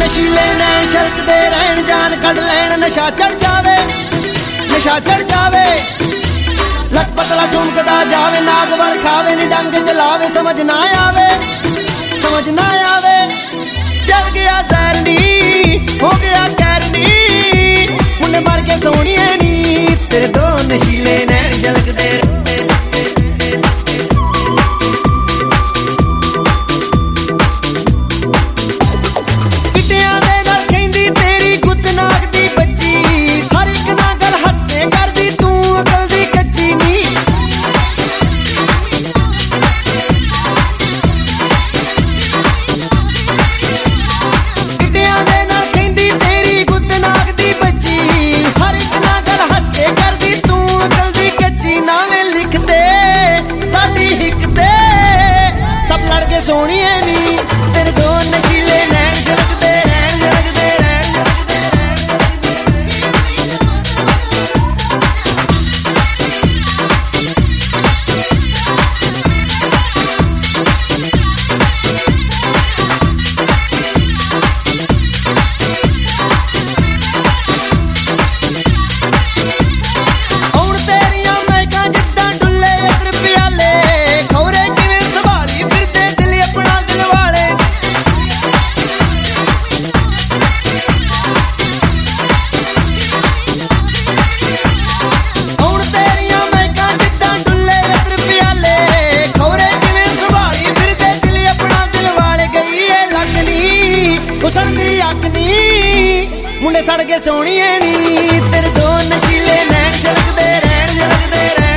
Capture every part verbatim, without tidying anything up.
नशीले नैन छलकदे रहन जान कढ लैन नशा चढ़ जावे नशा चढ़ जावे लक पतला ठुमकदा जावे नाग वल खावे नी डंग चलावे समझ ना आवे समझ ना आवे चल गया जहरनी हो गया कैरनी मुंडे मर के सोनिए नी तेरे दो नशीले नैन छलकदे सोनिए नी तेरे दो नशीले नैन झलकदे रहन झलकदे रहन हुण तेरियां महकां जिद्दां डुल्ले इत्र प्याले खौरे किवें संभाली फिरदे मुंडे सड़ के सोनिए नी तेरे दो नशीले नैन झलकदे रहन झलकदे रहन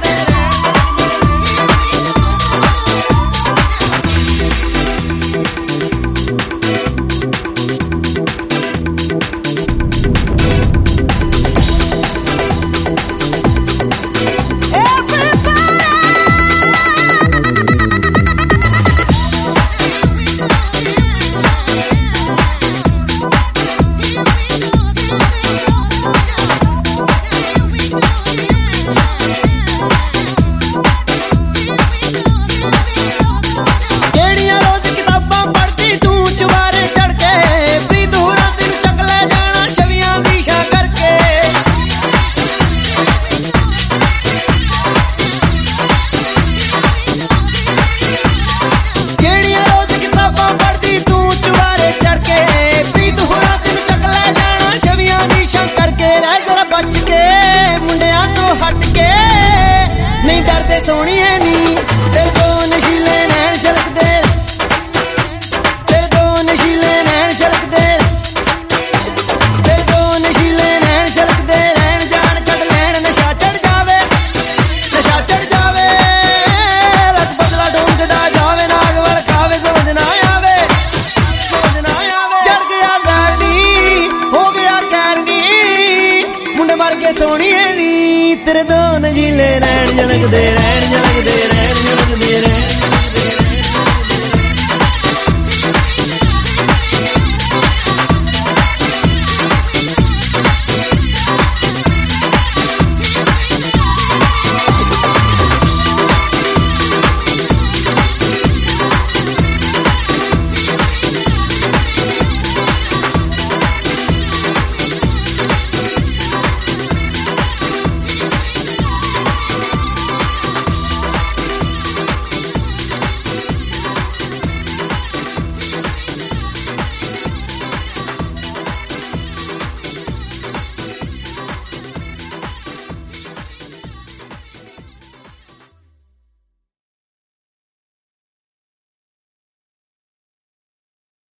सोनिए नी तेरे दो नशीले नैन छलकदे तेरे दो नशीले नैन छलकदे तेरे दो नशीले नैन छलकदे रहन जान कढ लैन नशा चढ़ जावे नशा चढ़ जावे लक पतला ठुमकदा जावे नाग वल खावे समझ ना आवे समझ ना आवे चढ़ गया जहरनी हो गया कैरनी मुंडे मर के सोनिए नी तेरे दो नशीले नैन झलकदे रहन